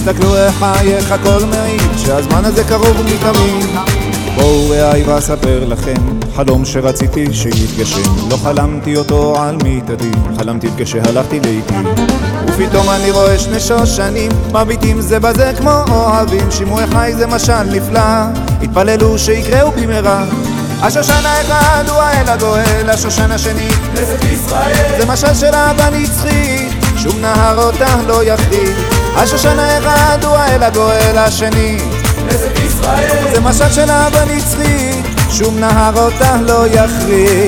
תסתכלו איך חייך, הכל מעיד שהזמן הזה קרוב ומתמיד. בואו ראי ואספר לכם חלום שרציתי שיתגשם. לא חלמתי אותו על מיטתי, חלמתי כשהלכתי לאיתי. ופתאום אני רואה שני שושנים מביטים זה בזה כמו אוהבים. שימוע חי זה משל נפלא, התפללו שיקראו במהרה. השושן האחד הוא האל הגואל, השושן השני כנסת ישראל. זה משל של אהבה נצחית, שום נהר אותה לא יחדיר. השושן האחד הוא האל הגואל, השני כנסת ישראל. זה משל של אהבה נצחית, שום נהר אותה לא יחדיר.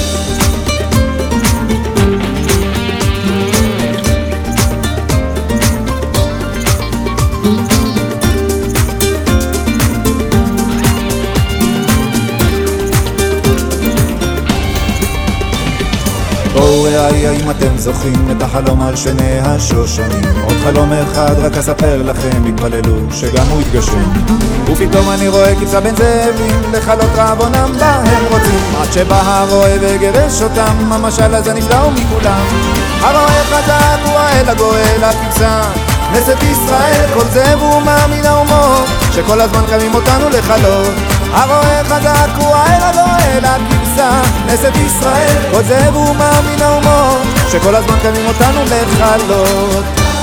בואו ראי האם אתם זוכרים את החלום על שני השושנים. עוד חלום אחד רק אספר לכם, התפללו שגם הוא יתגשם. ופתאום אני רואה כבשה בין זאבים, לכלות רעבונם בה הם רוצים. עד שבא הרועה וגרש אותם, המשל הזה נפלא מכולם. הרועה חזק הוא האל הגואל, הכבשה כנסת ישראל. כל זאב הוא מאמין האומות שכל הזמן קמים אותנו לכלות. הרועה חזק הוא האל הגואל, הכבשה כנסת ישראל. כל זאב הוא מאמין האומות שכל הזמן קמים אותנו לכלות.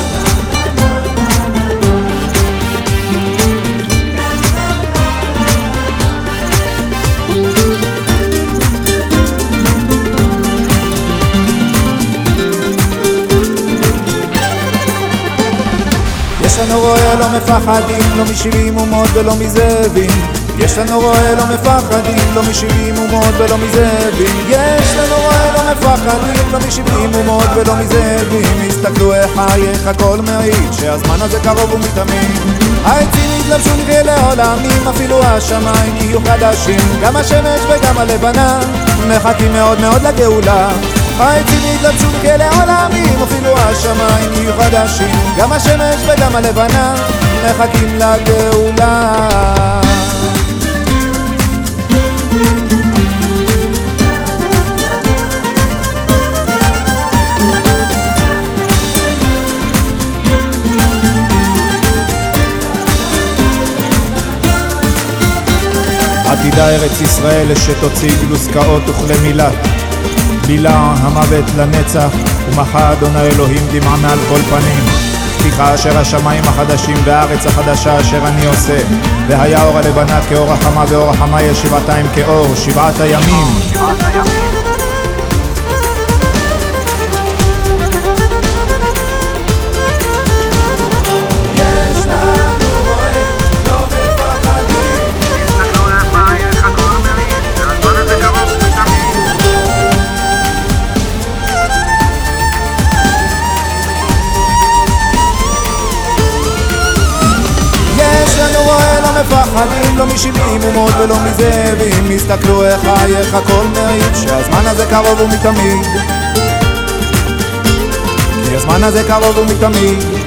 יש לנו רועה לא מפחדים, לא מ70 אומות ולא מזאבים. יש לנו רועה לא מפחדים, לא מ70 אומות ולא מזאבים. יש לנו רועה לא מפחדים, לא מ70 אומות ולא מזאבים. הסתכלו איך חייך, הכל מעיד שהזמן הזה קרוב ומתמיד. העצים יתלבשו נראה לעולמים, אפילו השמיים יהיו חדשים. גם השמש וגם הלבנה מחכים מאוד מאוד לגאולה. העצים יתלבשו נראה לעולמים, אפילו השמיים יהיו חדשים. גם השמש וגם הלבנה מחכים לגאולה. עתידה ארץ ישראל שתוציא גלוסקאות וכלי מילת. בילה המוות לנצח, ומחה אדוני אלוהים דמעה מעל כל פנים. פתיחה אשר השמיים החדשים והארץ החדשה אשר אני עושה. והיה אור הלבנה כאור החמה, ואור החמה יש שבעתיים כאור, 7 הימים. מפחדים, לא מ70 אומות ולא מזאבים. הסתכלו איך חייך, הכל מעיד שהזמן הזה קרוב ומתמיד. כי הזמן הזה קרוב ומתמיד.